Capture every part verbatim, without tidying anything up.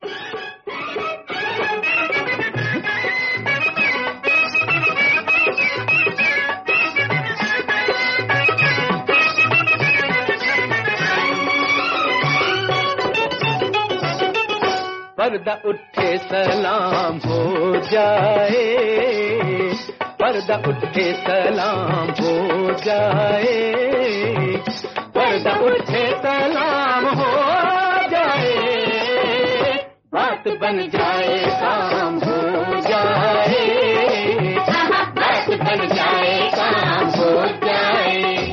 पर्दा उठे सलाम हो जाए, पर्दा उठे सलाम हो जाए, पर्दा उठे सलाम हो जाए, बात बन जाए काम हो जाए, बात बन जाए काम हो जाए।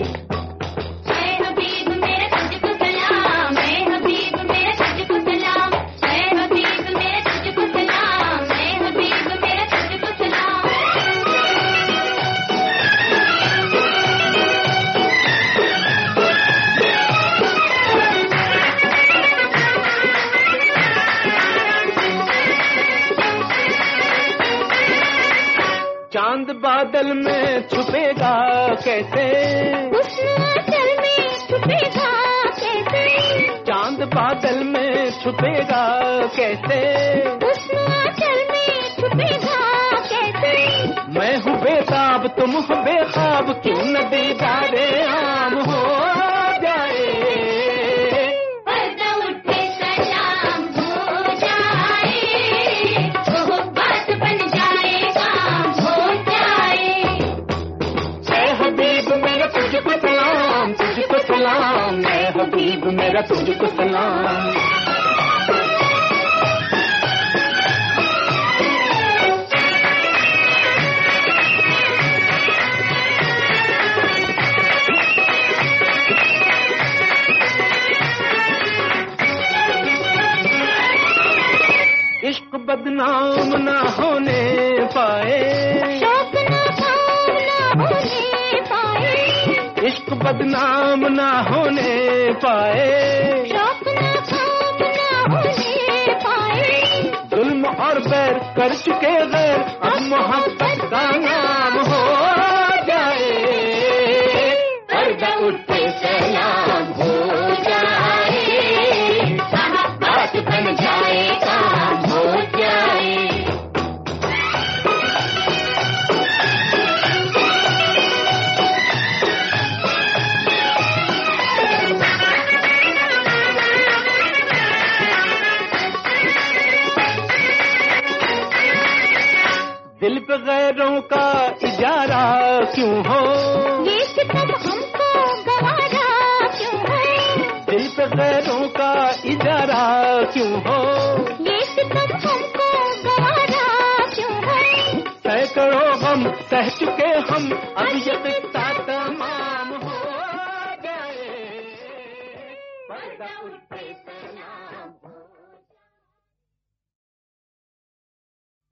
चांद बादल में छुपेगा कैसे, आंचल में छुपेगा कैसे, चांद बादल में छुपेगा कैसे, आंचल में छुपेगा कैसे। मैं हूँ बेताब तुम हो बेखाब, क्यों न दीदारे आम हो जाए। पर्दा उठे सलाम हो जाए, वो बात बन जाए काम हो जाए। ऐ हबीब मेरा तुझको सलाम, तुझको सलाम, ऐ हबीब मेरा तुझको सलाम। इश्क बदनाम ना होने पाए, शौक नाकाम ना होने पाए, इश्क बदनाम ना होने पाए, शौक नाकाम ना होने पाए। जुल्म और बैर कर चुके गैर, अब मोहब्बत का नाम हो जाए। पर्दा उठे सलाम हो जाए, बात बन जाए काम हो जाए। दिल पे गैरों का इजारा क्यों हो, ये सितम हमको गवारा क्यों हो। दिल पे गैरों का इजारा क्यों हो, ये सितम हमको गवारा क्यों हो। सैकड़ों गम सह चुके हम, अब ये किस्सा तमाम हो जाए। पर्दा उठे सलाम।